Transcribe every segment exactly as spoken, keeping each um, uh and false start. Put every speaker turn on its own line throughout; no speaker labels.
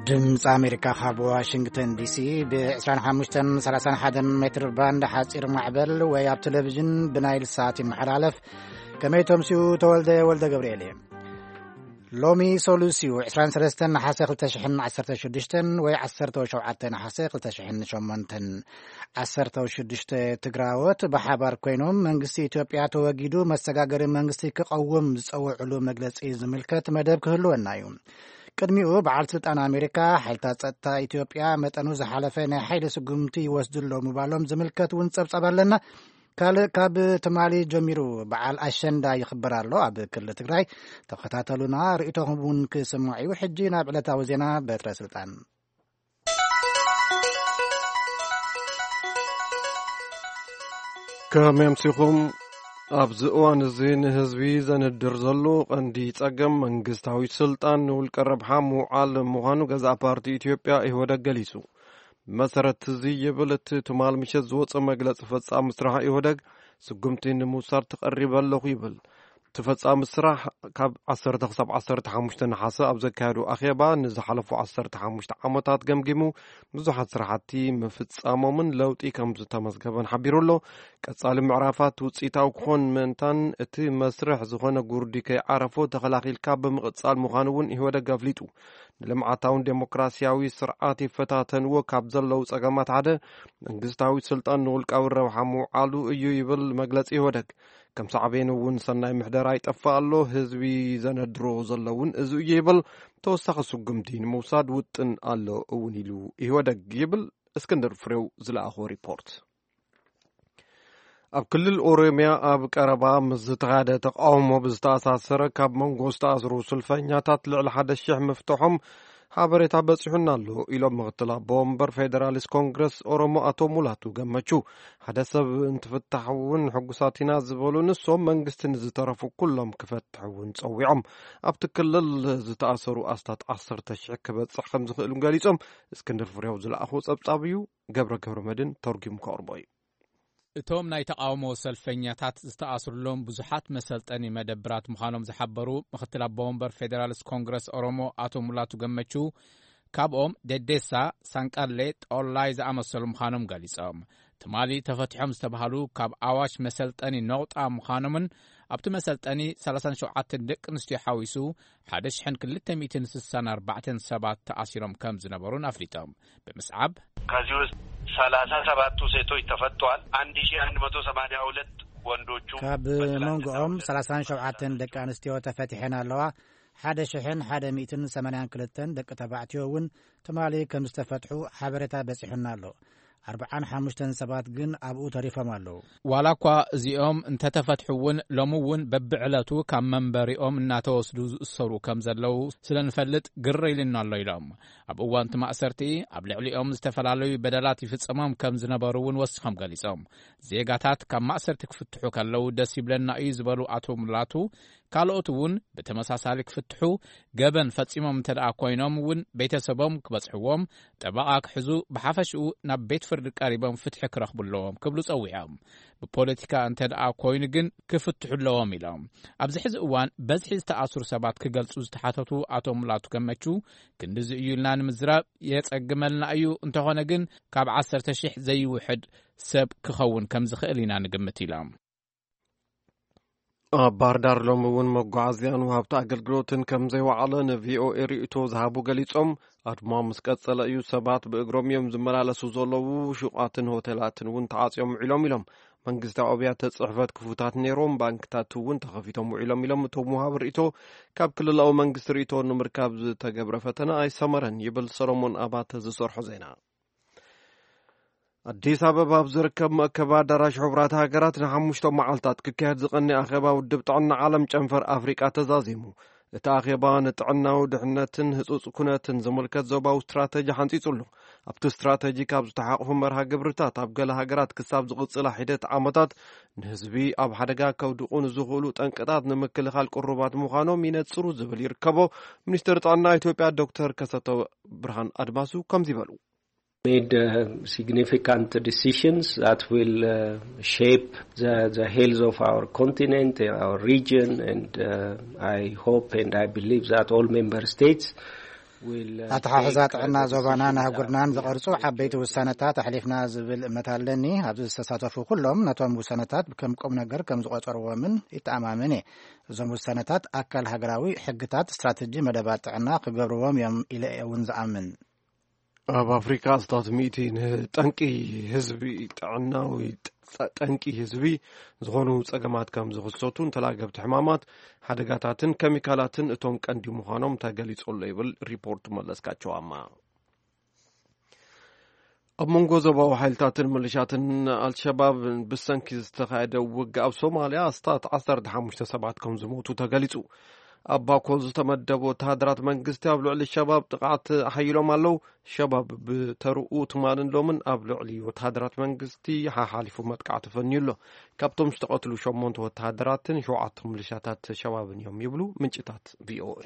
ድምፂ ኣሜሪካ ካብ ዋሽንግተን ዲሲ ብ25 ሰላሳ ሓደ ሜትር ባንድ ሓፂር ማዕበል ወይ ኣብ ቴሌቪዥን ብናይል ሳት ይመሓላለፍ ከመይ ተምሲኡ ተወልደ ወልደ ገብርኤል እየ ሎሚ ሶሉሲዩ عشرين وثلاثين نحاسة خلتا شحن عسرتا شدشتن وي عسرتا وشوعتا نحاسة خلتا شحن شمانتن عسرتا وشدشتا تقراوت بحابار كوينوم منغستي إثيوبيا توقيدو مستقاقر منغستي كقوم زقوع علوم مجلس إيز ملكت مدب كهلو النايوم ቅድሚኡ በዓል ስልጣን ኣሜሪካ ሓይልታት ጸጥታ ኢትዮጵያ መጠኑ ዝሓለፈ ናይ ሓይሊ ስጉምቲ ይወስድሎ ምባሎም ዝምልከት እውን ጸብጸብ ኣለና ካልእ ካብ ትማሊ ጀሚሩ በዓል ኣሸንዳ ይኽበር ኣሎ ኣብ ክልል ትግራይ ተኸታተሉና ርእይቶኹም እውን ክስምዑ እዩ ሕጂ ናብ ዕለታዊ ዜና በትረ ስልጣን
ከመምሲኹም ኣብዚ እዋን እዚ ንህዝቢ ዘንድር ዘሎ ቀንዲ ጸገም መንግስታዊ ስልጣን ንውልቀ ረብሓ ምውዓል ምዃኑ ገዛእ ፓርቲ ኢትዮጵያ ኢህወደግ ገሊጹ መሰረት እዚ ይብል እቲ ትማል ምሸት ዝወፀ መግለፂ ፈጻሚ ስራሕ ኢህወደግ ስጉምቲ ንምውሳድ ተቐሪበ ኣለኹ ይብል ተፈጻሚ ስራሕ ካብ عشرة ክሳብ عشرة وخمسة ነሓሰ ኣብ ዘካየዱ ኣኼባ ንዝሓለፉ عشرة وخمسة ዓመታት ገምጊሙ ብዙሓት ስራሕቲ ምፍጻሞምን ለውጢ ከም ዝተመዝገበን ሓቢሩሎ ቀጻሊ ምዕራፋት ውፅኢታዊ ክኾን ምእንታን እቲ መስርሕ ዝኾነ ጉርዲ ከይዓረፎ ተኸላኺልካ ብምቕጻል ምዃኑ እውን ኢህወደግ ኣፍሊጡ ንልምዓታውን ዴሞክራሲያዊ ስርዓት ይፈታተንዎ ካብ ዘለው ጸገማት ሓደ መንግስታዊ ስልጣን ንውልቃዊ ረብሓ ምውዓሉ እዩ ይብል መግለፂ ኢህወደግ ከም ሳዕቤን እውን ሰናይ ምሕደራ ይጠፋ ኣሎ ህዝቢ ዘነድሮ ዘለውን እዚ እዩ ይብል ተወሳኺ ስጉምቲ ንምውሳድ ውጥን ኣሎ እውን ኢሉ ኢህወደግ ይብል እስክንድር ፍሬው ዝለኣኾ ሪፖርት ኣብ ክልል ኦሮሚያ ኣብ ቀረባ ምስ ዝተኻየደ ተቃውሞ ብዝተኣሳሰረ ካብ መንጎ ዝተኣስሩ ሰልፈኛታት ልዕሊ ሓደ ሽሕ ምፍትሖም ሓበሬታ በፂሑና ኣሎ ኢሎም ምክትል ኣቦ ወንበር ፌደራሊስት ኮንግረስ ኦሮሞ ኣቶ ሙላቱ ገመቹ ሓደ ሰብ እንትፍታሕ እውን ሕጉሳት ኢና ዝበሉ ንሶም መንግስቲ ንዝተረፉ ኩሎም ክፈትሑ እውን ፀዊዖም ኣብቲ ክልል ዝተኣሰሩ ኣስታት عشرة ሺሕ ክበፅሕ ከም ዝኽእሉ ገሊፆም እስክንድር ፍሬው ዝለኣኹ ጸብጻብ እዩ ገብረ ገብረ መድን ተርጉም ከቕርቦ እዩ
እቶም ናይ ተቃውሞ ሰልፈኛታት ዝተኣስሩሎም ብዙሓት መሰልጠኒ መደብራት ምዃኖም ዝሓበሩ ምክትል ኣቦ ወንበር ፌደራሊስት ኮንግረስ ኦሮሞ ኣቶ ሙላቱ ገመቹ ካብኦም ደዴሳ ሳንቃሌ ጦላይ ዝኣመሰሉ ምዃኖም ገሊፆም ትማሊ ተፈትሖም ዝተባሃሉ ካብ ኣዋሽ መሰልጠኒ ነውጣ ምዃኖምን ኣብቲ መሰልጠኒ ሰላሳ ወሸውዓተ ደቂ ኣንስትዮ ሓዊሱ ሓደ ሽሕን ክልተ ሚእትን ስሳን ኣርባዕተን ሰባት ተኣሲሮም ከም ዝነበሩን ኣፍሊጦም ብምስዓብ
ከዚህ ውስጥ ሰላሳ ሰባቱ ሴቶች ተፈቷል አንድ ሺህ አንድ መቶ ሰማንያ ሁለት ወንዶቹ
ካብ መንጎኦም ሰላሳ ወሸውዓተ ደቂ ኣንስትዮ ተፈቲሐን ኣለዋ ሓደ ሽሕን ሓደ ሚእትን ሰማንያን ክልተን ደቂ ተባዕትዮ እውን ትማሊ ከም ዝተፈትሑ ሓበሬታ በፂሑና ኣሎ أربعة حمشتن سبات جن أبو تريفهم الله
ولا قا زيوم أنت تفتحون لمون ببعلتو كم منبري أم ناتوسدو الصرو كم زلوا سلن فلت قري لنا الله يلام أبو وانت ما أسرتي أبلعلي أم استفل علي بدلاتي في الصمام كم زنبارون وسخم قليسام زيجاتات كم ما أسرتك فتحو كلو دسيب لنا إيزبرو أتوم لاتو ካልኦትውን በተመሳሳሊ ክፍትሑ ገበን ፈጺሞም ተደኣ ኮይኖምውን ቤተሰቦም ክበጽሕዎም ጠበቓ ክሕዙ ብሓፈሽኡ ናብ ቤት ፍርዲ ቀሪቦም ፍትሒ ክረኽቡለዎም ክብሉ ጸዊዖም ብፖለቲካ እንተደኣ ኮይኑ ግን ክፍትሑለዎም ኢሎም ኣብዚ ሕዚ እዋን በዝሒ ዝተኣስሩ ሰባት ክገልጹ ዝተሓተቱ ኣቶ ሙላቱ ገመቹ ክንዲዚ እዩ ኢልና ንምዝራብ የጸግመልና እዩ እንተኾነ ግን ካብ عشرة ሺህ ዘይውሕድ ሰብ ክኸውን ከም ዝኽእል ኢና ንግምት ኢሎም
ባህርዳር ሎም እውን መጓዓዝያን ወሃብቲ ኣገልግሎትን ከም ዘይወዓለ ንቪኦኤ ርእይቶ ዝሃቡ ገሊፆም ኣድማ ምስ ቀጸለ እዩ ሰባት ብእግሮም እዮም ዝመላለሱ ዘለዉ ሹቃትን ሆቴላትን እውን ተዓፅዮም ውዒሎም ኢሎም መንግስታዊ ኣብያተ ጽሕፈት ክፉታት ነይሮም ባንክታት እውን ተኸፊቶም ውዒሎም ኢሎም እቶም ወሃብ ርእይቶ ካብ ክልላዊ መንግስቲ ርእይቶ ንምርካብ ዝተገብረ ፈተና ኣይሰመረን ይብል ሰሎሞን ኣባተ ዝሰርሖ ዜና አዲስ አበባ ብዝርከብ መእከባ አዳራሽ ሕብራት ሃገራት ንሓሙሽተ መዓልታት ክካየድ ዝቐኒ ኣኼባ ውድብ ጥዕና ዓለም ጨንፈር ኣፍሪቃ ተዛዚሙ እቲ ኣኼባ ንጥዕናዊ ድሕነትን ህፁፅ ኩነትን ዝምልከት ዞባዊ ስትራቴጂ ሓንፂፁሉ ኣብቲ ስትራቴጂ ካብ ዝተሓቕፉ መርሃ ግብርታት ኣብ ገለ ሃገራት ክሳብ ዝቕፅላ ሒደት ዓመታት ንህዝቢ ኣብ ሓደጋ ከውድቑ ንዝኽእሉ ጠንቅታት ንምክልኻል ቁሩባት ምዃኖም ይነፅሩ ዝብል ይርከቦ ሚኒስትር ጥዕና ኢትዮጵያ ዶክተር ከሰተ ብርሃን አድማሱ ከምዚ ይበሉ
made uh, significant decisions that will uh, shape the, the health of our continent, our region, and uh, I hope and I believe that all member states
ኣተሓሕዛት ዕና ዞባናን ሃገርናን ዝቐርጹ ዓበይቲ ውሳነታት ኣሕሊፍና ዝብል እምነት ኣለኒ ኣብዚ ዝተሳተፉ ኩሎም ነቶም ውሳነታት ከም ቁም ነገር ከም ዝቆጸርዎምን ይተኣማመን እየ እዞም ውሳነታት ኣካል ሃገራዊ ሕግታት ስትራቴጂ መደባት ጥዕና ክገብርዎም እዮም ኢለ እውን ዝኣምን
ኣብ ኣፍሪካ ስታት ሚእቲ ንጠንቂ ህዝቢ ጥዕናዊ ጠንቂ ህዝቢ ዝኾኑ ጸገማት ከም ዝኽሰቱን ተላገብቲ ሕማማት ሓደጋታትን ኬሚካላትን እቶም ቀንዲ ምዃኖም ተገሊጹሉ ይብል ሪፖርት መለስካቸዋማ ኣብ መንጎ ዞባዊ ሓይልታትን ሚሊሻትን አልሸባብ ብሰንኪ ዝተኻየደ ውግእ ኣብ ሶማልያ ስታት ዓሰርተ ሓሙሽተ ሰባት ከም ዝሞቱ ተገሊጹ ኣብ ባኮል ዝተመደቡ ወታደራት መንግስቲ ኣብ ልዕሊ ሸባብ ጥቃት ሓይሎም ኣለው ሸባብ ብተርኡ ትማንን ሎምን ኣብ ልዕሊ ወታደራት መንግስቲ ሓሓሊፉ መጥቃዕቲ ፈንዩሎ ካብቶም ዝተቐትሉ ሸሞንተ ወታደራትን ሸውዓተ ሚሊሻታት ሸባብን እዮም ይብሉ ምንጭታት ቪኦኤ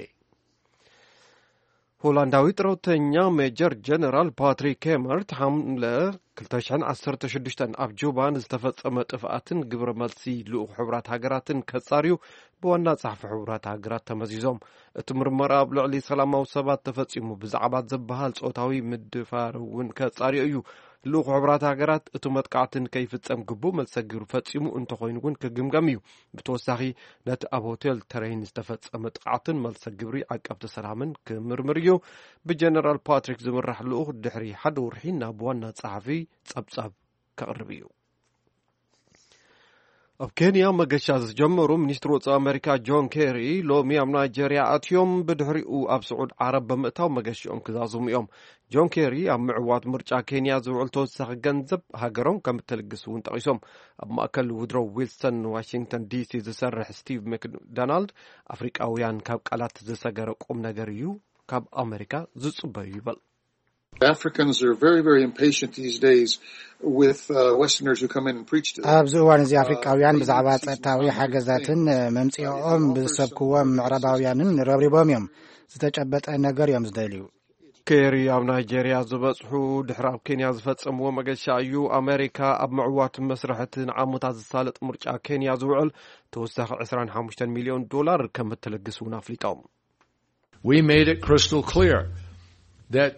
ሆላንዳዊ ጥረተኛ ሜጀር ጀነራል ፓትሪክ ኬመርት ሐምለ ክልተ ሺህ ዓሰርተ ሽዱሽተ ኣብ ጁባን ዝተፈጸመ ጥፍኣትን ግብረ መልሲ ልኡኽ ሕብራት ሃገራትን ከጻርዩ ብዋና ጸሓፊ ሕብራት ሃገራት ተመዚዞም እቲ ምርመራ ኣብ ልዕሊ ሰላማዊ ሰባት ተፈጺሙ ብዛዕባ ዝበሃል ጾታዊ ምድፋር እውን ከጻርዩ እዩ ልኡኽ ሕብራት ሃገራት እቲ መጥቃዕትን ከይፍጸም ግቡእ መልሰጊሩ ፈጺሙ እንተኾይኑ ግን ክግምገም እዩ ብተወሳኺ ነቲ ኣብ ሆቴል ተረይን ዝተፈጸመ ጥቃዕትን መልሰግብሪ ዓቀብቲ ሰላምን ክምርምር እዩ ብጀነራል ፓትሪክ ዝምራሕ ልኡኽ ድሕሪ ሓደ ወርሒ ናብ ዋና ጸሓፊ ጸብጻብ ከቕርብ እዩ ኣብ ኬንያ መገሻ ዝጀመሩ ሚኒስትር ወጻኢ ኣሜሪካ ጆን ኬሪ ሎሚ ኣብ ናይጀርያ ኣትዮም ብድሕሪኡ ኣብ ስዑድ ዓረብ ብምእታው መገሽኦም ክዛዝሙ እዮም ጆን ኬሪ ኣብ ምዕዋት ምርጫ ኬንያ ዝውዕል ተወሳኺ ገንዘብ ሃገሮም ከም እትልግስ እውን ጠቒሶም ኣብ ማእከል ውድሮ ዊልሰን ዋሽንግተን ዲሲ ዝሰርሕ ስቲቭ ማክዶናልድ ኣፍሪቃውያን ካብ ቃላት ዝሰገረ ቁም ነገር እዩ ካብ ኣሜሪካ ዝጽበዩ ይበል
Africans are very, very impatient these days with uh, Westerners who come in and preach to them.
ኣብዚ እዋን እዚ ኣፍሪቃውያን ብዛዕባ ፀጥታዊ ሓገዛትን መምጽኦም ብሰብክዎም ምዕራባውያንን ረብሪቦም እዮም ዝተጨበጠ ነገር እዮም ዝደልዩ
ኬሪ ኣብ ናይጀርያ ዝበጽሑ ድሕሪ ኣብ ኬንያ ዝፈጸምዎ መገሻ እዩ ኣሜሪካ ኣብ ምዕዋት መስርሕቲ ንዓመታት ዝሳለጥ ምርጫ ኬንያ ዝውዕል ተወሳኺ عشرين وخمسة ሚሊዮን ዶላር ከም እትልግስ እውን ኣፍሊጦም
We made it crystal clear that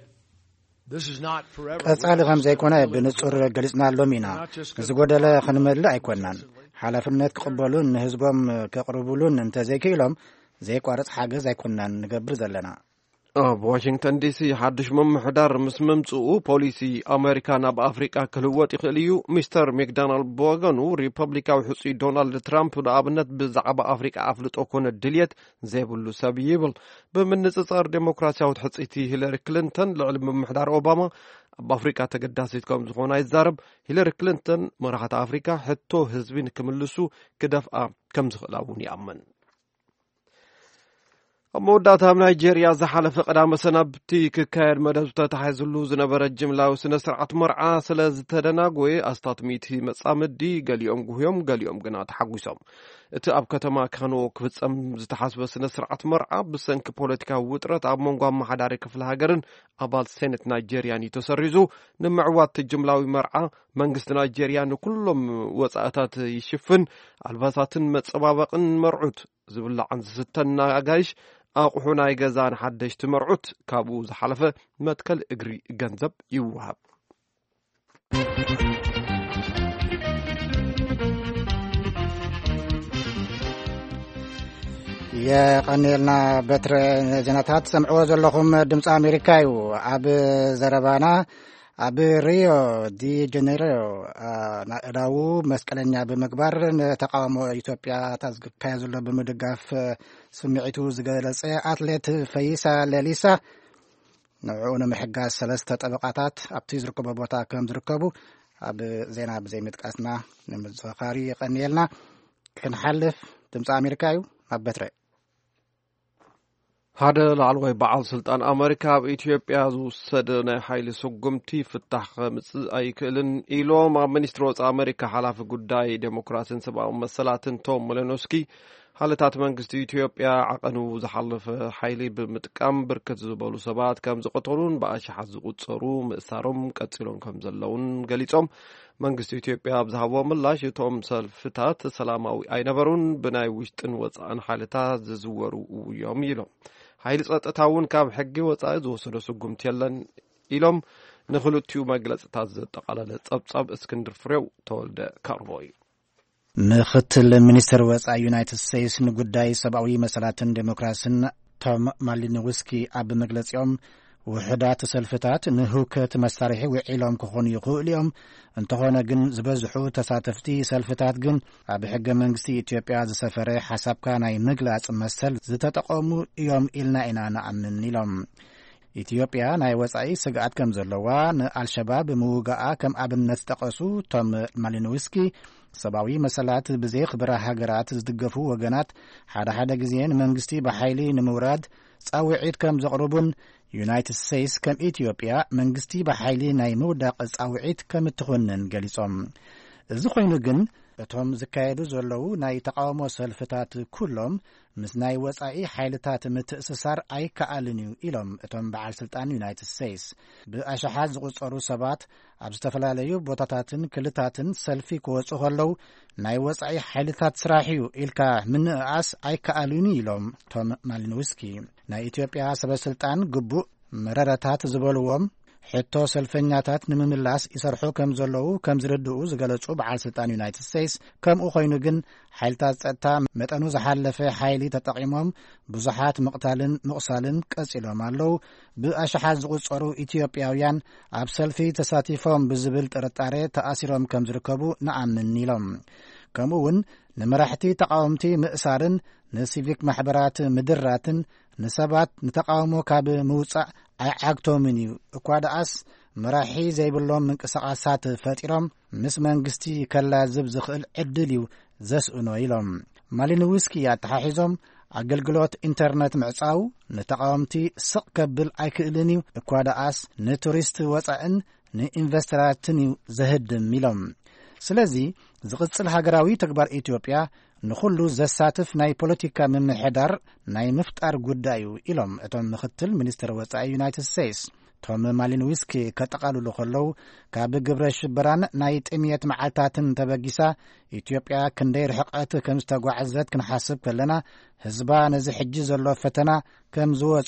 ቀጻሊ ከም ዘይኮነ ብንጹር ገሊጽናሎም ኢና ዝጎደለ ክንመልእ ኣይኮናን ሓላፍነት ክቕበሉን ንህዝቦም ከቕርቡሉን እንተዘይክኢሎም ዘይቋርጽ ሓገዝ ኣይኮናን ንገብር ዘለና
ኣብ ዋሽንግተን ዲሲ ሓድሽ ምምሕዳር ምስ ምምጽኡ ፖሊሲ ኣሜሪካ ናብ ኣፍሪቃ ክልወጥ ይኽእል እዩ ሚስተር ማክዶናልድ ብወገኑ ሪፐብሊካዊ ሕጹይ ዶናልድ ትራምፕ ንኣብነት ብዛዕባ ኣፍሪቃ ኣፍልጦ ኮነ ድልየት ዘይብሉ ሰብ ይብል ብምንጽጻር ዴሞክራሲያዊት ሕጺቲ ሂለሪ ክሊንተን ልዕሊ ምምሕዳር ኦባማ ኣብ ኣፍሪቃ ተገዳሲት ከም ዝኾና ይዛረብ ሂለሪ ክሊንተን መራሕቲ ኣፍሪካ ሕቶ ህዝቢ ንክምልሱ ክደፍኣ ከም ዝኽእላ እውን ይኣምን ኣብ መወዳእታ ኣብ ናይጀርያ ዝሓለፈ ቀዳመ ሰናብቲ ክካየድ መደብ ተታሒዙሉ ዝነበረ ጅምላዊ ስነ ስርዓት መርዓ ስለ ዝተደናጎየ ኣስታት ሚእቲ መጻምዲ ገሊኦም ጉህዮም ገሊኦም ግና ተሓጒሶም እቲ ኣብ ከተማ ካኖ ክፍጸም ዝተሓስበ ስነ ስርዓት መርዓ ብሰንኪ ፖለቲካዊ ውጥረት ኣብ መንጎ ኣመሓዳሪ ክፍለ ሃገርን ኣባል ሴኔት ናይጀርያን ተሰሪዙ ንምዕዋት ጅምላዊ መርዓ መንግስቲ ናይጀርያ ንኩሎም ወጻእታት ይሽፍን ኣልባሳትን መጸባበቕን መርዑት ዝብላዕን ዝስተን ኣጋይሽ ኣቑሑ ናይ ገዛን ሓደሽቲ መርዑት ካብኡ ዝሓለፈ መትከል እግሪ ገንዘብ ይወሃብ
የቀኒልና በትረ ዜናታት ሰምዕዎ ዘለኹም ድምፂ ኣሜሪካ እዩ ኣብ ዘረባና ኣብ ሪዮ ዲ ጀኔሮ ናእዳው መስቀለኛ ብምግባር ንተቃውሞ ኢትዮጵያ ታዝካየ ዘሎ ብምድጋፍ ስምዒቱ ዝገለጸ ኣትሌት ፈይሳ ሌሊሳ ንዕኡ ንምሕጋዝ ሰለስተ ጠበቃታት ኣብቲ ዝርከቦ ቦታ ከም ዝርከቡ ኣብ ዜና ብዘይ ምጥቃስና ንምዝኻሪ የቀኒልና ክንሓልፍ ድምፂ ኣሜሪካ እዩ ኣብ በትረ
ሓደ ላዕለዋይ በዓል ስልጣን ኣሜሪካ ኣብ ኢትዮጵያ ዝወሰደ ናይ ሓይሊ ስጉምቲ ፍታሕ ከምፅእ ኣይክእልን ኢሎም ኣብ ሚኒስትሪ ወጻኢ ኣሜሪካ ሓላፊ ጉዳይ ዴሞክራሲን ሰብኣዊ መሰላትን ቶም ሞሊኖስኪ ሓለታት መንግስቲ ኢትዮጵያ ዓቐኑ ዝሓለፈ ሓይሊ ብምጥቃም ብርክት ዝበሉ ሰባት ከም ዝቀተሉን ብኣሽሓት ዝቁፀሩ ምእሳሮም ቀፂሎም ከም ዘለውን ገሊፆም መንግስቲ ኢትዮጵያ ብዝሃቦ ምላሽ እቶም ሰልፍታት ሰላማዊ ኣይነበሩን ብናይ ውሽጥን ወፃእን ሓይልታት ዝዝወሩ እዮም ኢሎም ሓይሊ ጸጥታ እውን ካብ ሕጊ ወጻኢ ዝወሰዶ ስጉምቲ የለን ኢሎም ንኽልቲኡ መግለጽታት ዘጠቓለለ ጸብጻብ እስክንድር ፍሬው ተወልደ ቀርቦ እዩ።
ምክትል ሚኒስትር ወጻኢ ዩናይትድ ስቴትስ ንጉዳይ ሰብኣዊ መሰላትን ዴሞክራሲን ቶም ማሊኖውስኪ ኣብ መግለጺኦም ውሕዳት ሰልፍታት ንህውከት መሳርሒ ውዒሎም ክኾኑ ይኽእሉ እዮም እንተኾነ ግን ዝበዝሑ ተሳተፍቲ ሰልፍታት ግን ኣብ ሕገ መንግስቲ ኢትዮጵያ ዝሰፈረ ሓሳብካ ናይ ምግላጽ መሰል ዝተጠቐሙ እዮም ኢልና ኢና ንኣምን ኢሎም። ኢትዮጵያ ናይ ወጻኢ ስግኣት ከም ዘለዋ ንኣልሸባብ ምውጋኣ ከም ኣብነት ጠቐሱ ቶም ማሊኖውስኪ ሰብኣዊ መሰላት ብዘይ ክብራ ሃገራት ዝድገፉ ወገናት ሓደ ሓደ ግዜ ንመንግስቲ ብሓይሊ ንምውራድ ጻውዒት ከም ዘቕርቡን ዩናይትድ ስቴትስ ከም ኢትዮጵያ መንግስቲ ብሓይሊ ናይ ምውዳቕ ጻውዒት ከም እትኾንን ገሊጾም። እዚ ኮይኑ ግን እቶም ዝካየዱ ዘለዉ ናይ ተቃውሞ ሰልፍታት ኩሎም ምስ ናይ ወጻኢ ሓይልታት ምትእስሳር ኣይከኣልን እዩ ኢሎም እቶም በዓል ስልጣን ዩናይትድ ስቴትስ ብኣሽሓት ዝቝጸሩ ሰባት ኣብ ዝተፈላለዩ ቦታታትን ክልታትን ሰልፊ ክወጹ ከለዉ ናይ ወጻኢ ሓይልታት ስራሕ እዩ ኢልካ ምንእኣስ ኣይከኣልን ኢሎም ቶም ማሊኖውስኪ ናይ ኢትዮጵያ ሰበስልጣን ግቡእ መረረታት ዝበልዎም ሕቶ ሰልፈኛታት ንምምላስ ይሰርሑ ከም ዘለዉ ከም ዝርድኡ ዝገለጹ በዓል ስልጣን ዩናይትድ ስቴትስ ከምኡ ኮይኑ ግን ሓይልታት ጸጥታ መጠኑ ዝሓለፈ ሓይሊ ተጠቒሞም ብዙሓት ምቕታልን ምቕሳልን ቀጺሎም ኣለዉ። ብኣሽሓት ዝቝጸሩ ኢትዮጵያውያን ኣብ ሰልፊ ተሳቲፎም ብዝብል ጥርጣሬ ተኣሲሮም ከም ዝርከቡ ንኣምን ኢሎም። ከምኡ እውን ንመራሕቲ ተቃወምቲ ምእሳርን ንሲቪክ ማሕበራት ምድራትን ንሰባት ንተቃውሞ ካብ ምውጻእ ኣይዓግቶምን እዩ እኳ ደኣስ መራሒ ዘይብሎም ምንቅስቓሳት ፈጢሮም ምስ መንግስቲ ከላዝብ ዝኽእል ዕድል እዩ ዘስእኖ ኢሎም። ማሊኖውስኪ ኣተሓሒዞም ኣገልግሎት ኢንተርኔት ምዕጻው ንተቃወምቲ ስቕ ከብል ኣይክእልን እዩ እኳ ደኣስ ንቱሪስት ወጻእን ንኢንቨስተራትን እዩ ዘህድም ኢሎም። ስለዚ ዝቕጽል ሃገራዊ ተግባር ኢትዮጵያ ንኹሉ ዘሳትፍ ናይ ፖለቲካ ምምሕዳር ናይ ምፍጣር ጉዳይ እዩ ኢሎም እቶም ምክትል ሚኒስትር ወጻኢ ዩናይትድ ስቴትስ ቶም ማሊኖውስኪ ከጠቓልሉ ከለዉ ካብ ግብረ ሽበራን ናይ ጥምየት መዓልታትን ተበጊሳ ኢትዮጵያ ክንደይ ርሕቐት ከም ዝተጓዓዘት ክንሓስብ ከለና ህዝባ ነዚ ሕጂ ዘሎ ፈተና ከም ዝወጾ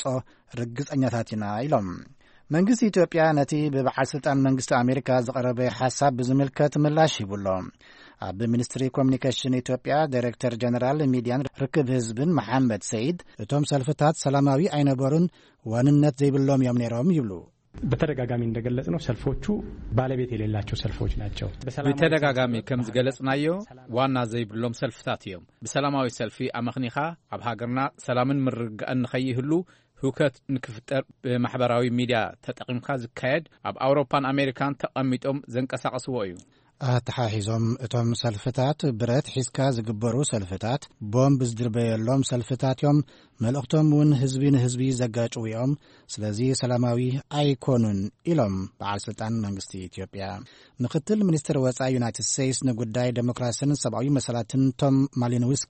ርግጸኛታት ኢና ኢሎም። መንግስቲ ኢትዮጵያ ነቲ ብበዓል ስልጣን መንግስቲ ኣሜሪካ ዝቐረበ ሓሳብ ብዝምልከት ምላሽ ይብሎ። ኣብ ሚኒስትሪ ኮሚኒኬሽን ኢትዮጵያ ዳይሬክተር ጀነራል ሚድያን ርክብ ህዝብን መሐመድ ሰይድ እቶም ሰልፍታት ሰላማዊ ኣይነበሩን ዋንነት ዘይብሎም እዮም ነይሮም ይብሉ።
በተደጋጋሚ እንደገለጽነው ሰልፎቹ ባለቤት የሌላቸው ሰልፎች ናቸው።
በተደጋጋሚ ከም ዝገለጽናዮ ዋና ዘይብሎም ሰልፍታት እዮም። ብሰላማዊ ሰልፊ ኣመኽኒኻ ኣብ ሃገርና ሰላምን ምርግጋእን ንኸይህሉ ሁከት ንክፍጠር ብማሕበራዊ ሚድያ ተጠቒምካ ዝካየድ ኣብ ኣውሮፓን ኣሜሪካን ተቐሚጦም ዘንቀሳቐስዎ እዩ። ኣተሓሒዞም እቶም ሰልፍታት ብረት ሒዝካ ዝግበሩ ሰልፍታት ቦምብ ዝድርበየሎም ሰልፍታት እዮም መልእኽቶም እውን ህዝቢ ንህዝቢ ዘጋጭው እዮም ስለዚ ሰላማዊ ኣይኮኑን ኢሎም በዓል ስልጣን መንግስቲ ኢትዮጵያ። ምክትል ሚኒስትር ወጻኢ ዩናይትድ ስቴትስ ንጉዳይ ዴሞክራሲን ሰብኣዊ መሰላትን ቶም ማሊኖውስኪ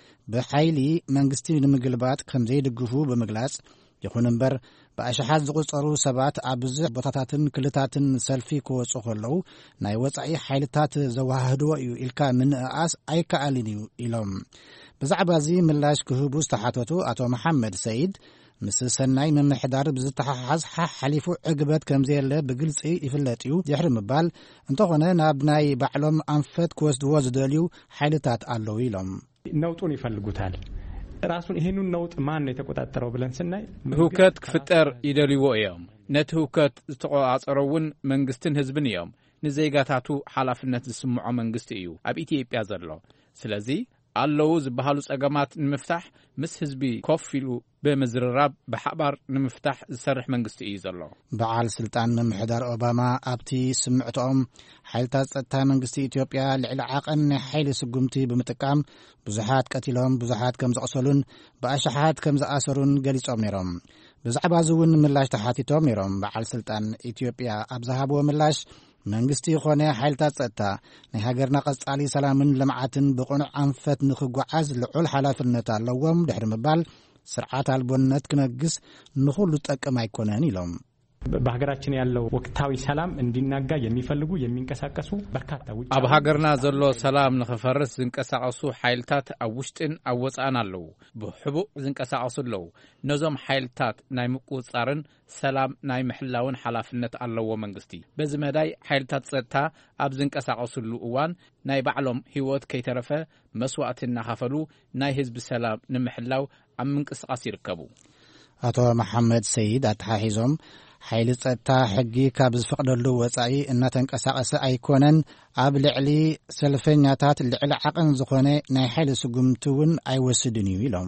ብሓይሊ መንግስቲ ንምግልባጥ ከም ዘይድግፉ ብምግላጽ ይኹን እምበር ብኣሽሓት ዝቝጸሩ ሰባት ኣብ ብዙሕ ቦታታትን ክልታትን ሰልፊ ክወጹ ከለዉ ናይ ወጻኢ ሓይልታት ዘዋህድዎ እዩ ኢልካ ምንእኣስ ኣይከኣልን እዩ ኢሎም። ብዛዕባ እዚ ምላሽ ክህቡ ዝተሓተቱ ኣቶ መሐመድ ሰይድ ምስ ሰናይ ምምሕዳር ብዝተሓሓዝ ሓሊፉ ዕግበት ከም ዘየለ ብግልጺ ይፍለጥ እዩ ድሕሪ ምባል እንተኾነ ናብ ናይ ባዕሎም ኣንፈት ክወስድዎ ዝደልዩ ሓይልታት ኣለዉ ኢሎም።
ነውጡን ይፈልጉታል ራሱን ይሄንን ነውጥ ማን ነው የተቆጣጠረው ብለን ስናይ
ሁከት ክፍጠር ይደልይዎ እዮም። ነቲ ሁከት ዝተቆጻጸረውን መንግስትን ህዝብን እዮም። ንዘይጋታቱ ሓላፍነት ዝስምዖ መንግስቲ እዩ ኣብ ኢትዮጵያ ዘሎ። ስለዚ ኣለዉ ዝበሃሉ ጸገማት ንምፍታሕ ምስ ህዝቢ ኮፍ ኢሉ በመዝረራብ ብሓባር ንምፍታሕ ዝሰርሕ መንግስቲ እዩ ዘሎ። በዓል ስልጣን ምምሕዳር ኦባማ ኣብቲ ስምዕቶም ሓይልታት ጸጥታ መንግስቲ ኢትዮጵያ ልዕሊ ዓቐን ናይ ሓይሊ ስጉምቲ ብምጥቃም ብዙሓት ቀቲሎም ብዙሓት ከም ዘቕሰሉን ብኣሽሓት ከም ዝኣሰሩን ገሊጾም ነይሮም። ብዛዕባ እዚ እውን ምላሽ ተሓቲቶም ነይሮም። በዓል ስልጣን ኢትዮጵያ ኣብ ዝሃብዎ ምላሽ መንግስቲ ይኾነ ሓይልታት ጸጥታ ናይ ሃገርና ቀጻሊ ሰላምን ልምዓትን ብቕኑዕ ኣንፈት ንኽጓዓዝ ልዑል ሓላፍነት ኣለዎም ድሕሪ ምባል ስርዓት ኣልቦነት ክነግስ ንኹሉ ጠቅም ኣይኮነን ኢሎም።
በሀገራችን ያለው ወቅታዊ ሰላም እንዲናጋ የሚፈልጉ የሚንቀሳቀሱ በርካታ ውጭ
አብ ሀገርና ዘሎ ሰላም ንኸፈርስ ዝንቀሳቀሱ ኃይልታት ኣብ ውሽጥን ኣብ ወጻእን ኣለዉ ብሕቡእ ዝንቀሳቀሱ ኣለዉ ነዞም ኃይልታት ናይ ምቁጻርን ሰላም ናይ ምሕላውን ሓላፍነት ኣለዎ መንግስቲ በዚ መዳይ ኃይልታት ጸጥታ ኣብ ዝንቀሳቀሱሉ እዋን ናይ ባዕሎም ህይወት ከይተረፈ መስዋዕትና ኸፈሉ ናይ ህዝቢ ሰላም ንምሕላው ኣብ ምንቅስቃስ ይርከቡ
አቶ መሐመድ ሰይድ አታሂዞም ኃይል ጸጥታ ሕጊ ካብ ዝፈቅደሉ ወጻኢ እናተንቀሳቀሰ ኣይኮነን ኣብ ልዕሊ ሰልፈኛታት ልዕሊ ዓቅን ዝኾነ ናይ ኃይል ስጉምቱውን ኣይወስድን እዩ ኢሎም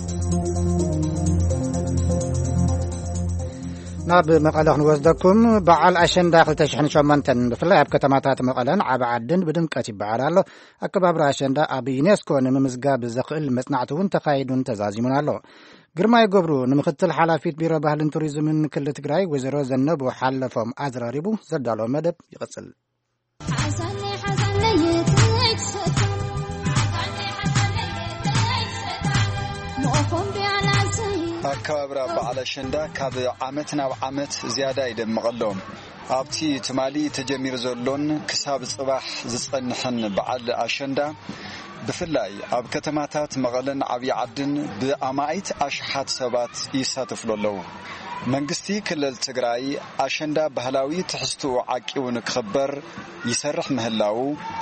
ናብ መቐለ ክንወስደኩም በዓል ኣሸንዳ ክልተ ሽሕን ሸሞንተን ብፍላይ ኣብ ከተማታት መቐለን ዓቢ ዓድን ብድምቀት ይበዓል ኣሎ ኣከባብራ ኣሸንዳ ኣብ ዩኔስኮ ንምምዝጋብ ዘኽእል መጽናዕቲ እውን ተኻይዱን ተዛዚሙን ኣሎ ግርማይ ገብሩ ንምክትል ሓላፊት ቢሮ ባህልን ቱሪዝምን ክልል ትግራይ ወይዘሮ ዘነቡ ሓለፎም ኣዝራሪቡ ዘዳለው መደብ ይቕጽል
ኣከባብራ በዓል ኣሸንዳ ካብ ዓመት ናብ ዓመት ዝያዳ ይደምቐሎም ኣብቲ ትማሊ ተጀሚሩ ዘሎን ክሳብ ጽባሕ ዝጸንሕን በዓል ኣሸንዳ ብፍላይ ኣብ ከተማታት መቐለን ዓብዪ ዓድን ብኣማኢት ኣሽሓት ሰባት ይሳተፍሉ ኣለዉ መንግስቲ ክልል ትግራይ ኣሸንዳ ባህላዊ ትሕዝትኡ ዓቂቡ ንክኽበር ይሰርሕ ምህላው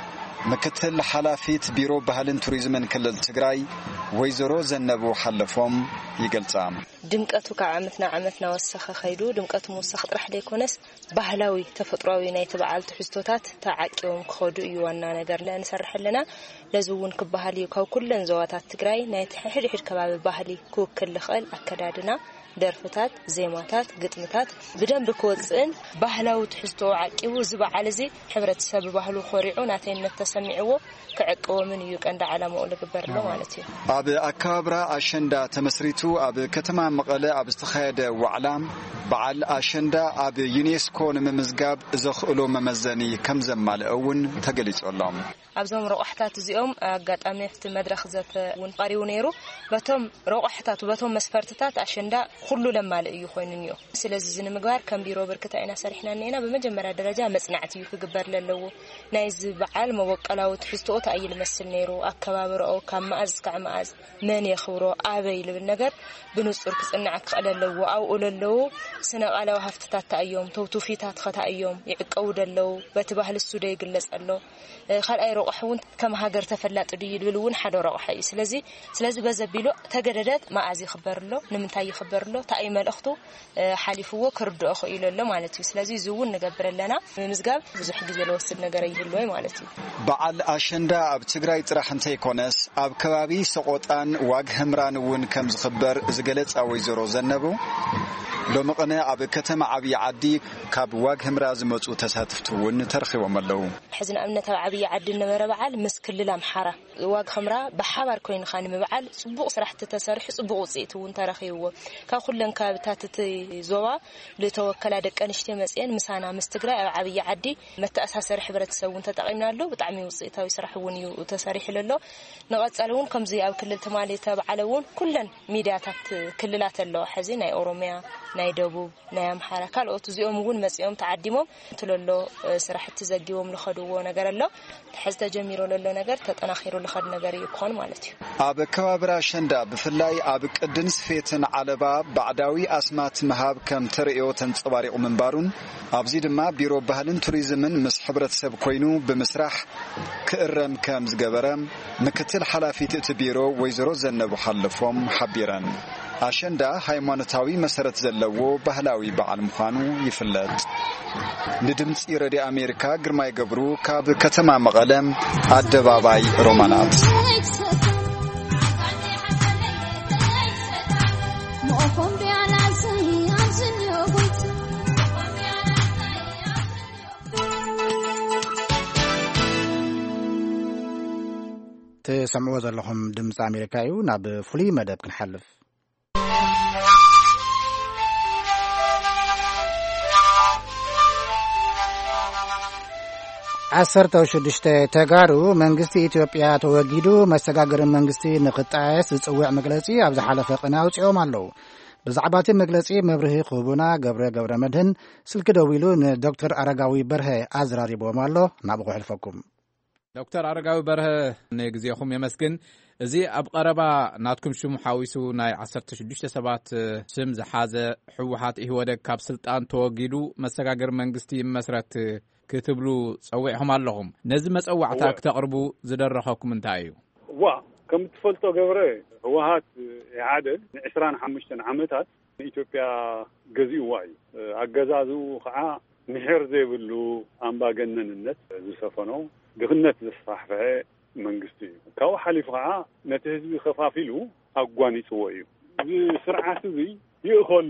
ምክትል ሓላፊት ቢሮ ባህልን ቱሪዝምን ክልል ትግራይ ወይዘሮ ዘነቡ ሓለፎም ይገልጻ
ድምቀቱ ካብ ዓመት ናብ ዓመት ናወሰኸ ኸይዱ ድምቀቱ መወሰኽ ጥራሕ ደይኮነስ ባህላዊ ተፈጥሯዊ ናይ ተበዓል ትሕዝቶታት ተዓቂቦም ክኸዱ እዩ ዋና ነገር ለንሰርሕ ኣለና ለዚ እውን ክበሃል እዩ ካብ ኩለን ዞባታት ትግራይ ናይ ሕድሕድ ከባቢ ባህሊ ክውክል ልኽእል ኣከዳድና ደርፍታት ዜማታት ግጥምታት ብደንብ ክወፅእን ባህላዊ ትሕዝቶ ዓቂቡ ዝበዓል እዚ ሕብረተሰብ ባህሉ ኾሪዑ ናተይነት ተሰሚዕዎ ክዕቅቦምን እዩ ቀንዲ ዓላማኡ ልግበርሎ ማለት እዩ
ኣብ ኣከባብራ ኣሸንዳ ተመስሪቱ ኣብ ከተማ መቐለ ኣብ ዝተኻየደ ዋዕላ በዓል ኣሸንዳ ኣብ ዩኔስኮ ንምምዝጋብ ዘኽእሎ መመዘኒ ከም ዘማልአ እውን ተገሊጾሎም
ኣብዞም ረቑሕታት እዚኦም ኣጋጣሚ ፍቲ መድረኽ ዘተ እውን ቀሪቡ ነይሩ በቶም ረቑሕታት በቶም መስፈርትታት ኣሸንዳ ኩሉ ለማል እዩ ኮይኑንዮ ስለዚ ዝንምግባር ከም ቢሮ ብርክታ ኢና ሰሪሕና ነና በመጀመርያ ደረጃ መጽናዕቲ እዩ ክግበር ለለዎ ናይ ዝበዓል መወቀላዊ ትሕዝቶኡ ታይል መስል ነይሩ ኣከባብረኦ ካብ ማዕዝ ካብ ማዕዝ መን የኽብሮ ኣበይ ልብል ነገር ብንጹር ክጽናዕ ክኸለለዎ ኣብኡ ለለዎ ስነቃላዊ ሃፍትታት ታዮም ተውቱፊታት ኸታእዮም ይዕቀው ደለው በቲ ባህል ሱደ ይግለጽ ኣሎ ካልኣይ ረቑሕውን ከም ሃገር ተፈላጥ ድዩ ልብል እውን ሓደ ረቑሕ እዩ ስለዚ ስለዚ በዘቢሉ ተገደደት ማዕዝ ይኽበርሎ ንምንታይ ይኽበርሎ ታኣይ መልእኽቱ ሓሊፍዎ ክርድኦ ኽኢሉ ኣሎ ማለት እዩ ስለዚ ዝውን ንገብር ኣለና ምምዝጋብ ብዙሕ ግዜ ለወስድ ነገር ይህልዎ ማለት እዩ
በዓል ኣሸንዳ ኣብ ትግራይ ጥራሕ እንተይኮነስ ኣብ ከባቢ ሰቆጣን ዋግ ህምራን እውን ከም ዝኽበር ዝገለጻ ወይዘሮ ዘነቡ ሎሚ ቅነ ኣብ ከተማ ዓብዪ ዓዲ ካብ ዋግ ህምራ ዝመጹ ተሳትፍቲ እውን ተረኺቦም ኣለዉ
ሕዚ ንኣብነት ኣብ ዓብዪ ዓዲ ነበረ በዓል ምስ ክልል ኣምሓራ ዋግ ህምራ ብሓባር ኮይንኻ ንምብዓል ጽቡቕ ስራሕቲ ተሰሪሑ ጽቡቕ ውፅኢት እውን ተረኺብዎ ካብ ኩለን ከባቢታት እቲ ዞባ ዝተወከላ ደቂ ኣንስትዮ መጽአን ምሳና ምስ ትግራይ ኣብ ዓብዪ ዓዲ መተኣሳሰሪ ሕብረተሰብ እውን ተጠቒምና ኣሎ ብጣዕሚ ውፅኢታዊ ስራሕ እውን እዩ ተሰሪሑ ዘሎ ንቐጻሊ እውን ከምዚ ኣብ ክልል ትማሊ ተበዓለ እውን ኩለን ሚድያታት ክልላት ኣለዋ ሕዚ ናይ ኦሮሚያ ናይ ደቡብ ናይ ኣምሓራ ካልኦት እዚኦም እውን መጽኦም ተዓዲሞም ትለሎ ስራሕቲ ዘጊቦም ልኸድዎ ነገር ኣሎ ሕዚ ተጀሚሩ ዘሎ ነገር ተጠናኺሩ ልኸድ ነገር ይኮን ማለት እዩ
ኣብ ከባብራ ኣሸንዳ ብፍላይ ኣብ ቅድን ስፌትን ዓለባ ባዕዳዊ ኣስማት መሃብ ከም ተርእዮ ተንጸባሪቑ ምንባሩን ኣብዚ ድማ ቢሮ ባህልን ቱሪዝምን ምስ ሕብረተሰብ ኮይኑ ብምስራሕ ክእረም ከም ዝገበረ ምክትል ሓላፊት እቲ ቢሮ ወይዘሮ ዘነቡ ሓለፎም ሓቢረን ኣሸንዳ ሃይማኖታዊ መሰረት ዘለዎ ባህላዊ በዓል ምዃኑ ይፍለጥ ንድምፂ ሬድዮ ኣሜሪካ ግርማይ ገብሩ ካብ ከተማ መቐለ ኣደባባይ ሮማናት
تسمعوا ዘለኹም ድምፂ ኣሜሪካ እዩ ናብ ፍሉይ መደብ ክንሓልፍ ዓሰርተ ወሽዱሽተ ተጋሩ መንግስቲ ኢትዮጵያ ተወጊዱ መስተጋገርን መንግስቲ ንኽጣየስ ዝጽውዕ መግለጺ ኣብ ዝሓለፈ ቅነ ኣውፅኦም ኣለዉ ብዛዕባ እቲ መግለጺ መብርሂ ክህቡና ገብረ ገብረ መድህን ስልኪ ደው ኢሉ ንዶክተር ኣረጋዊ በርሀ ኣዘራሪቦም ኣሎ። ናብኡ ክሕልፈኩም።
ዶክተር ኣረጋዊ በርሀ ንግዜኹም የመስግን። እዚ ኣብ ቀረባ ናትኩም ሽሙ ሓዊሱ ናይ ዓሰርተ ሽዱሽተ ሰባት ስም ዝሓዘ ሕወሓት ኢህወደግ ካብ ስልጣን ተወጊዱ መሰጋገር መንግስቲ መስረት ክትብሉ ጸዊዕኹም ኣለኹም። ነዚ መጸዋዕታ ክተቕርቡ ዝደረኸኩም እንታይ እዩ?
ዋ ከም ትፈልጦ ገብረ ህወሓት ኢህአደግ ንዕስራን ሓሙሽተን ዓመታት ንኢትዮጵያ ገዚእዋ እዩ። ኣገዛዝኡ ከዓ ምሕር ዘይብሉ ኣምባገነንነት ዝሰፈኖ ድኽነት ዘስፋሕፍሐ መንግስቲ እዩ። ካብኡ ሓሊፉ ከዓ ነቲ ህዝቢ ከፋፊሉ ኣጓኒፅዎ እዩ። እዚ ስርዓት እዚ ይእኸሎ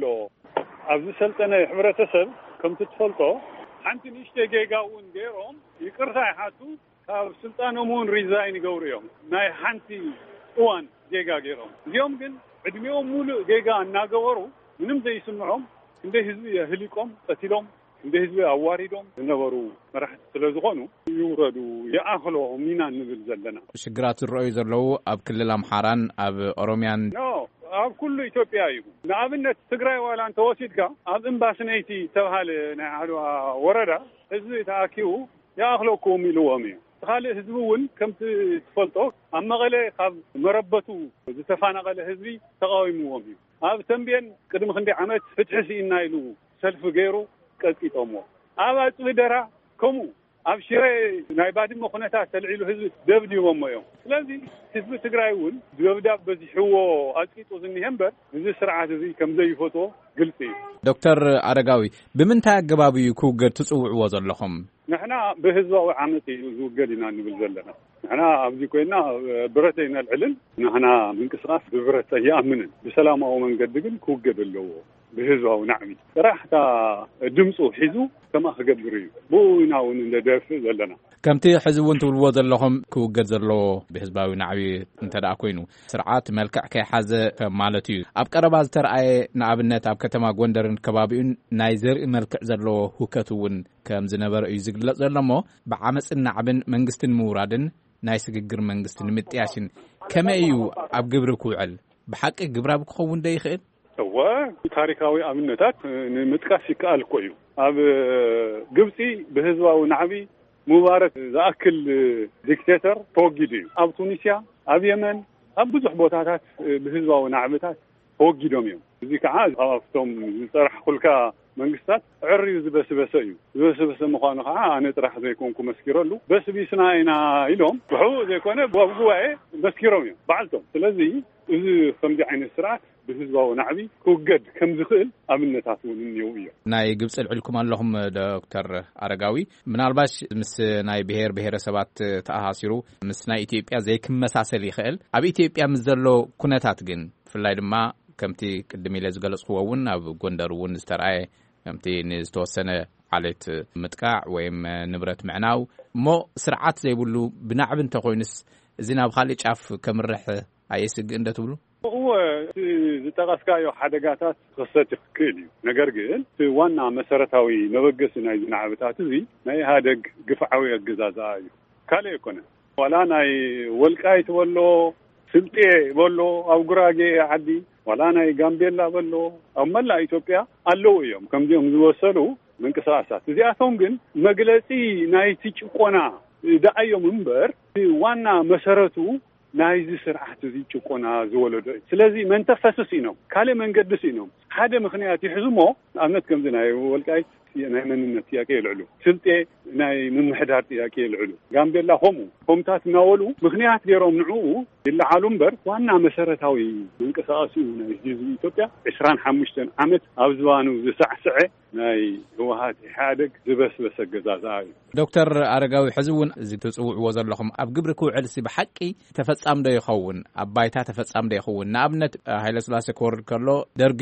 ኣብዚ ሰልጠነ ሕብረተሰብ ከምቲ ትፈልጦ ሓንቲ ንእሽተ ጌጋ እውን ገይሮም ይቅርታ ይሓቱ ካብ ስልጣኖም እውን ሪዛይን ይገብሩ እዮም። ናይ ሓንቲ እዋን ጌጋ ገይሮም እዚኦም ግን ዕድሜኦም ሙሉእ ጌጋ እናገበሩ ምንም ዘይስምዖም እንደ ህዝቢ ህሊቆም ቀቲሎም እንደ ህዝቢ ኣዋሪዶም ዝነበሩ መራሕቲ ስለ ዝኾኑ ይውረዱ ይኣኽሎ ሚና ንብል ዘለና
ሽግራት ዝረአዩ ዘለዉ ኣብ ክልል ኣምሓራን ኣብ ኦሮምያን
ኣብ ኩሉ ኢትዮጵያ እዩ። ንኣብነት ትግራይ ዋላ እንተወሲድካ ኣብ እምባስነይቲ ተባሃለ ናይ ዓድዋ ወረዳ ህዝቢ ተኣኪቡ ይኣኽለኩም ኢልዎም እዩ። ካልእ ህዝቢ እውን ከምቲ ትፈልጦ ኣብ መቐለ ካብ መረበቱ ዝተፈናቐለ ህዝቢ ተቃዊምዎም እዩ። ኣብ ተንቤን ቅድሚ ክንደይ ዓመት ፍትሒ ሲኢና ኢሉ ሰልፊ ገይሩ ቀጥቂጦምዎ። ኣብ ኣጽቢደራ ከምኡ ኣብ ሽረ ናይ ባድመ ኩነታት ተልዒሉ ህዝቢ ደብዲቦም እዮም። ስለዚ ህዝቢ ትግራይ እውን ደብዳብ በዚሕዎ ኣጽቂጡ ዝኒሄ እምበር እዚ ስርዓት እዚ ከም ዘይፈትዎ ግልጽ እዩ።
ዶክተር ኣረጋዊ ብምንታይ ኣገባብ እዩ ክውገድ ትጽውዕዎ ዘለኹም?
ንሕና ብህዝባዊ ዓመት እዩ ዝውገድ ኢና ንብል ዘለና። ንሕና ኣብዚ ኮይና ብረት ኣይነልዕልን። ንሕና ምንቅስቓስ ብብረት ኣይኣምንን። ብሰላማዊ መንገዲ ግን ክውገድ ኣለዎ ብህዝባዊ ናዕቢ ጥራሕታ ድምፁ ሒዙ ከማ ክገብር እዩ። ብኡ ኢና እውን እንደደፍእ ዘለና።
ከምቲ ሕዚ እውን ትብልዎ ዘለኹም ክውገድ ዘለዎ ብህዝባዊ ናዕቢ እንተደኣ ኮይኑ ስርዓት መልክዕ ከይሓዘ ማለት እዩ። ኣብ ቀረባ ዝተረኣየ ንኣብነት ኣብ ከተማ ጎንደርን ከባቢኡን ናይ ዘርኢ መልክዕ ዘለዎ ሁከት እውን ከም ዝነበረ እዩ ዝግለጽ ዘሎ እሞ ብዓመፅን ናዕብን መንግስትን ምውራድን ናይ ስግግር መንግስትን ምጥያሽን ከመይ እዩ ኣብ ግብሪ ክውዕል? ብሓቂ ግብራዊ ክኸውን ዶ ይኽእል?
እወ ታሪካዊ ኣብነታት ንምጥቃስ ይከኣል እኮ እዩ። ኣብ ግብፂ ብህዝባዊ ናዕቢ ሙባረክ ዝኣክል ዲክቴተር ተወጊዱ እዩ። ኣብ ቱኒስያ፣ ኣብ የመን፣ ኣብ ብዙሕ ቦታታት ብህዝባዊ ናዕብታት ተወጊዶም እዮም። እዚ ከዓ ካብቶም ዝፀራሕ ኩልካ መንግስታት ዕርዩ ዝበስበሰ እዩ። ዝበስበሰ ምዃኑ ከዓ ኣነ ጥራሕ ዘይኮንኩ መስኪረሉ በስቢስና ኢና ኢሎም ብሕቡእ ዘይኮነ ኣብ ጉባኤ መስኪሮም እዮም በዓልቶም። ስለዚ እዚ ከምዚ ዓይነት ስርዓት ብህዝባዊ ናዕቢ ክውገድ ከም ዝኽእል ኣብነታት እውን እኒው እዮም።
ናይ ግብፂ ልዕልኩም ኣለኹም ዶክተር ኣረጋዊ ምናልባሽ ምስ ናይ ብሔር ብሔረሰባት ተኣሳሲሩ ምስ ናይ ኢትዮጵያ ዘይክመሳሰል ይኽእል። ኣብ ኢትዮጵያ ምስ ዘሎ ኩነታት ግን ብፍላይ ድማ ከምቲ ቅድም ኢለ ዝገለጽክዎ እውን ኣብ ጎንደር እውን ዝተረኣየ ከምቲ ንዝተወሰነ ዓሌት ምጥቃዕ ወይም ንብረት ምዕናው እሞ ስርዓት ዘይብሉ ብናዕቢ እንተኮይኑስ እዚ ናብ ካሊእ ጫፍ ከምርሕ ኣየስግእ እንደትብሉ?
እወ ዝጠቐስካዮ ሓደጋታት ክኸሰት ይኽእል እዩ። ነገር ግን ዋና መሰረታዊ መበገሲ ናይ ዝናዕብታት እዚ ናይ ኢህአደግ ግፍዓዊ ኣገዛዛ እዩ። ካልእ ኣይኮነን። ዋላ ናይ ወልቃይት በሎ ስልጤ በሎ ኣብ ጉራጌ ዓዲ ዋላ ናይ ጋምቤላ በሎ ኣብ መላእ ኢትዮጵያ ኣለዉ እዮም ከምዚኦም ዝወሰሉ ምንቅስቓሳት። እዚኣቶም ግን መግለጺ ናይቲ ጭቆና ደኣዮም እምበር ዋና መሰረቱ ናይዚ ስርዓት እዚ ጭቆና ዝወለዶ እዩ። ስለዚ መንተፈስስ ኢኖም ካልእ መንገድስ ኢኖም ሓደ ምክንያት ይሕዝሞ ኣብነት ከምዚ ናይ ወልቃይት ናይ መንነት ጥያቄ ይልዕሉ፣ ስልጤ ናይ ምምሕዳር ጥያቄ ይልዕሉ፣ ጋምቤላ ከምኡ ከምታት እናበሉ ምክንያት ገይሮም ንዕኡ ይለዓሉ እምበር ዋና መሰረታዊ ምንቅስቓስ እዩ ናይ ህዝቢ ኢትዮጵያ ዕስራን ሓሙሽተን ዓመት ኣብ ዝባኑ ዝሳዕስዐ ናይ ህወሓት ኢህአደግ ዝበስበሰ ገዛዛ እዩ።
ዶክተር ኣረጋዊ ሕዚ እውን እዚ ትፅውዕዎ ዘለኹም ኣብ ግብሪ ክውዕል ሲ ብሓቂ ተፈጻሚ ዶ ይኸውን? ኣብ ባይታ ተፈጻሚ ዶ ይኸውን? ንኣብነት ሃይለስላሴ ክወርድ ከሎ ደርጊ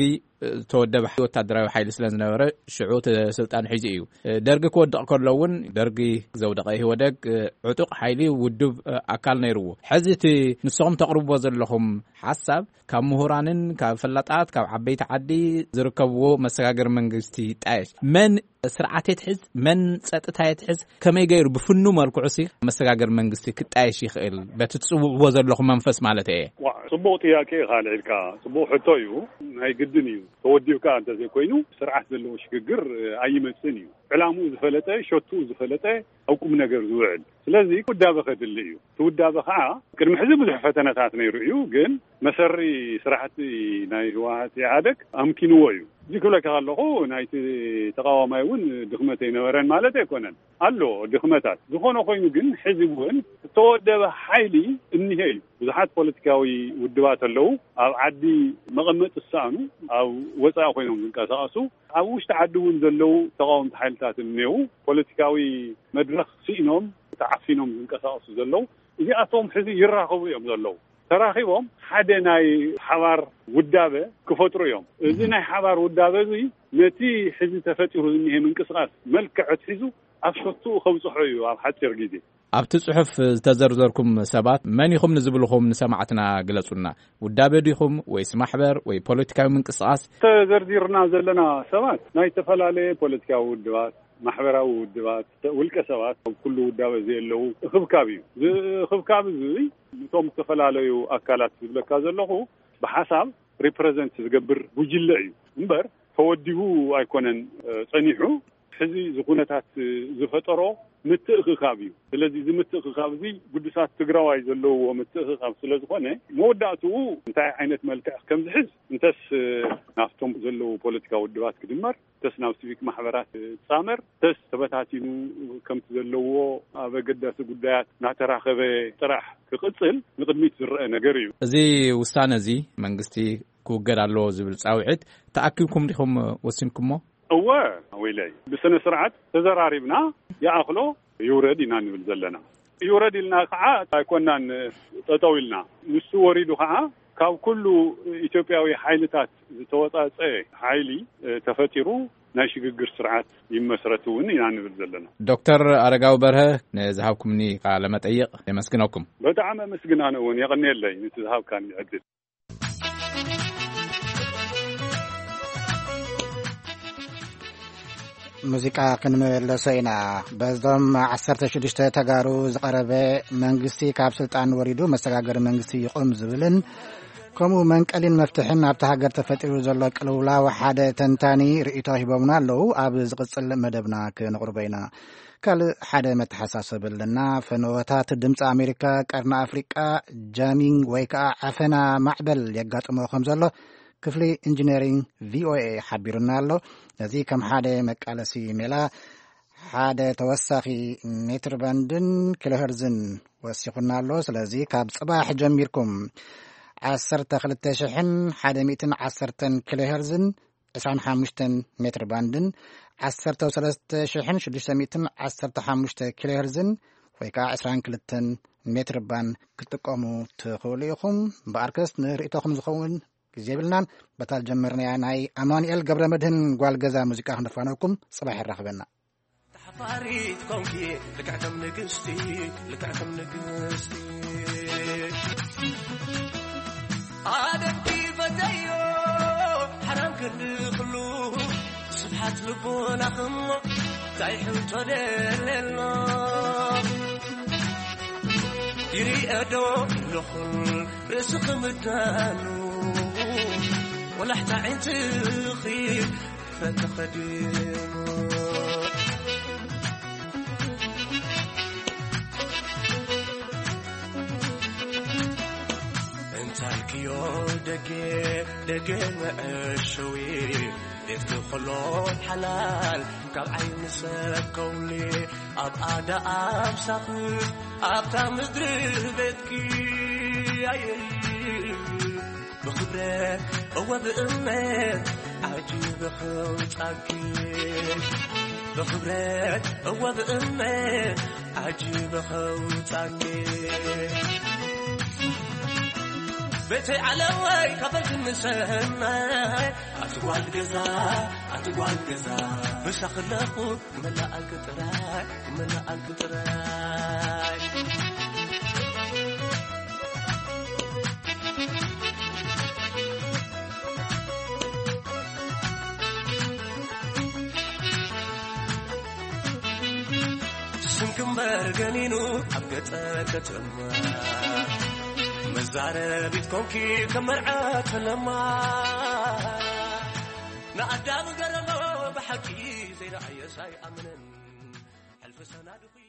ተወደበ ወታደራዊ ሓይሊ ስለ ዝነበረ ሽዑት ስልጣን ሒዙ እዩ ደርጊ ክወድቕ ከሎውን ደርጊ ዘውደቀ ይወደግ ዕጡቕ ሓይሊ ውድብ ኣካል ነይርዎ ሕዚ እቲ ንስኹም ተቕርብዎ ዘለኹም ሓሳብ ካብ ምሁራንን ካብ ፈላጣት ካብ ዓበይቲ ዓዲ ዝርከብዎ መሰጋገር መንግስቲ ጣይሽ መን ስርዓት ይትሕዝ መን ጸጥታ ይትሕዝ ከመይ ገይሩ ብፍኑ መልክዑ ሲ መሰጋገር መንግስቲ ክጣይሽ ይኽእል በቲ ጽቡቕ ዘለኹም መንፈስ ማለት እዩ
ጽቡቕ ጥያቄ ካልዕልካ ጽቡቕ ሕቶ እዩ ናይ ግድን እዩ ተወዲብካ እንተ ዘይኮይኑ ስርዓት ዘለዎ ሽግግር ኣይመጽን እዩ ዕላሙ ዝፈለጠ ሸቱ ዝፈለጠ አውቁም ነገር ዝውዕል ስለዚ ውዳበ ከድል እዩ ትውዳበ ከዓ ቅድሚ ሕዚ ብዙሕ ፈተነታት ነይሩ እዩ ግን መሰሪ ስርዓቲ ናይ ህወሓት ኢህአዴግ ኣምኪንዎ እዩ ዚክለካ ኣለኹ ናይቲ ተቃዋማይ እውን ድኽመት ይነበረን ማለት ኣይኮነን ኣሎ ድኽመታት ዝኾነ ኮይኑ ግን ሕዚ እውን ተወደበ ሓይሊ እንሄ እዩ ብዙሓት ፖለቲካዊ ውድባት ኣለዉ ኣብ ዓዲ መቐመጥ ዝሰኣኑ ኣብ ወፃኢ ኮይኖም ዝንቀሳቐሱ ኣብ ውሽጢ ዓዲ እውን ዘለዉ ተቃወምቲ ሓይልታት እንሄው ፖለቲካዊ መድረኽ ሲኢኖም ተዓፊኖም ዝንቀሳቐሱ ዘለዉ እዚኣቶም ሕዚ ይራኸቡ እዮም ዘለዉ ተራኺቦም ሓደ ናይ ሓባር ውዳበ ክፈጥሩ እዮም እዚ ናይ ሓባር ውዳበ እዚ ነቲ ሕዚ ተፈጢሩ ዝኒሄ ምንቅስቓስ መልክዕ ሒዙ ኣብ ሸቱ ከብፅሖ እዩ ኣብ ሓፂር ግዜ
ኣብቲ ጽሑፍ ዝተዘርዘርኩም ሰባት መን ኢኹም ንዝብልኹም ንሰማዕትና ግለጹና ውዳበ ዲኹም ወይስ ማሕበር ወይ ፖለቲካዊ ምንቅስቓስ
ተዘርዚርና ዘለና ሰባት ናይ ተፈላለየ ፖለቲካዊ ውድባት ማሕበራዊ ውድባት ውልቀ ሰባት ኩሉ ውዳበ ዘየለው እኽብካብ እዩ እኽብካብ እዚ እቶም ዝተፈላለዩ ኣካላት ዝብለካ ዘለኹ ብሓሳብ ሪፕሬዘንት ዝገብር ጉጅለ እዩ እምበር ተወዲቡ ኣይኮነን ጸኒሑ ሕዚ ዝኩነታት ዝፈጠሮ ምትእኽኻብ እዩ ስለዚ እዚ ምትእኽኻብ እዚ ጉዱሳት ትግራዋይ ዘለውዎ ምትእኽኻብ ስለ ዝኾነ መወዳእትኡ እንታይ ዓይነት መልክዕ ከም ዝሕዝ እንተስ ናፍቶም ዘለዉ ፖለቲካዊ ውድባት ክድመር ተስ ናብ ሲቪክ ማሕበራት ጻመር ተስ ተበታቲኑ ከምቲ ዘለውዎ ኣብ ኣገዳሲ ጉዳያት ናተራኸበ ጥራሕ ክቕጽል ንቅድሚት ዝረአ ነገር እዩ
እዚ ውሳነ እዚ መንግስቲ ክውገድ ኣለዎ ዝብል ጻውዒት ተኣኪብኩም ዲኹም ወሲንኩሞ
እወ ወይለይ ብስነ ስርዓት ተዘራሪብና ያእኽሎ ይውረድ ኢና ንብል ዘለና ይውረድ ኢልና ከዓ ኣይኮናን ጠጠው ኢልና ንሱ ወሪዱ ከዓ ካብ ኩሉ ኢትዮጵያዊ ሓይልታት ዝተወጻጸ ሓይሊ ተፈጢሩ ናይ ሽግግር ስርዓት ይመስረት እውን ኢና ንብል ዘለና
ዶክተር አረጋዊ በርሀ ንዝሃብኩምኒ ቃለ መጠይቅ የመስግነኩም
በጣም መስግናነ እውን የቀኒየለይ ንዝሃብካኒ ዕድል
ሙዚቃ ክንመለሶ ኢና በዞም ዓሰርተ ሽዱሽተ ተጋሩ ዝቐረበ መንግስቲ ካብ ስልጣን ወሪዱ መሰጋገሪ መንግስቲ ይቆም ዝብልን ከምኡ መንቀሊን መፍትሕን ኣብቲ ሃገር ተፈጢሩ ዘሎ ቅልውላው ሓደ ተንታኒ ርእይቶ ሂቦምና ኣለዉ ኣብ ዝቕፅል መደብና ክንቕርቦ ኢና ካልእ ሓደ መተሓሳሰብ ኣለና ፈነወታት ድምፂ ኣሜሪካ ቀርና ኣፍሪቃ ጃሚንግ ወይ ከዓ ዓፈና ማዕበል የጋጥሞ ከም ዘሎ ክፍሊ ኢንጂነሪንግ ቪኦኤ ሓቢሩና ኣሎ እዚ ከም ሓደ መቃለሲ ሜላ ሓደ ተወሳኺ ሜትር ባንድን ኪሎሄርዝን ወሲኹና ኣሎ ስለዚ ካብ ጽባሕ ጀሚርኩም ዓሰርተ ክልተ ሽሕን ሓደ ሚእትን ዓሰርተን ኪሎሄርዝን ዕስራን ሓሙሽተን ሜትር ባንድን ዓሰርተ ሰለስተ ሽሕን ሽዱሽተ ሚእትን ዓሰርተ ሓሙሽተ ኪሎሄርዝን ወይ ከዓ ዕስራን ክልተን ሜትር ባንድ ክትጥቀሙ ትኽእሉ ኢኹም በኣርከስ ንርእይቶኹም ዝኸውን ግዜ ብልናን በታል ጀመርና ናይ ኣማኑኤል ገብረ መድህን ጓል ገዛ ሙዚቃ ክንፋነኩም ጽባሕ ይራኽበና
ተሓፋሪት ኮንኪ ልክዕከም ንግስቲ ልክዕከም ንግስቲ ኣደምቲ ፈተዮ ሓራም ክልኽሉ ስብሓት ልቦና ክሞ ታይሕውቶ ደለሎ ይርአዶ ለኹን ርእሲ ክምዳኑ ولحت عين تخيل فتخدمه انت الكيو دقي دقي مقشوي يتخلون حلال كاب عين سكولي اب ادا اب ساقف اب تمدر بيتكي بخبرات هو بأمات عجيب خوتاكي بخبرات هو بأمات عجيب خوتاكي بيتي علوي كفلت النسهنا أتقوال قزا أتقوال قزا مش أخلقو ملا القطراي ملا القطراي سنكم برغنينو أبقى كتما مزارة بيتكم كي كمرعات لما نقدام قرلو بحكي زي رأي ساي أمنن ألف سنة